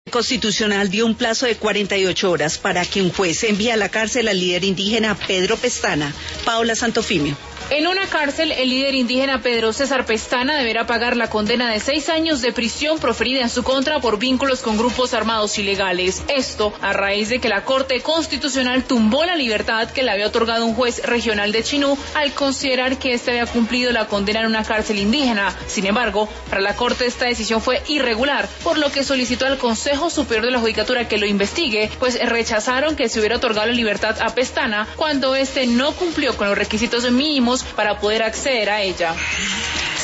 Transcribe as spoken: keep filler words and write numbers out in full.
Constitucional dio un plazo de cuarenta y ocho horas para que un juez envíe a la cárcel al líder indígena Pedro Pestana. Paola Santofimio. En una cárcel, el líder indígena Pedro César Pestana deberá pagar la condena de seis años de prisión proferida en su contra por vínculos con grupos armados ilegales. Esto a raíz de que la Corte Constitucional tumbó la libertad que le había otorgado un juez regional de Chinú al considerar que éste había cumplido la condena en una cárcel indígena. Sin embargo, para la Corte esta decisión fue irregular, por lo que solicitó al Consejo Superior de la Judicatura que lo investigue, pues rechazaron que se hubiera otorgado la libertad a Pestana cuando éste no cumplió con los requisitos mínimos para poder acceder a ella.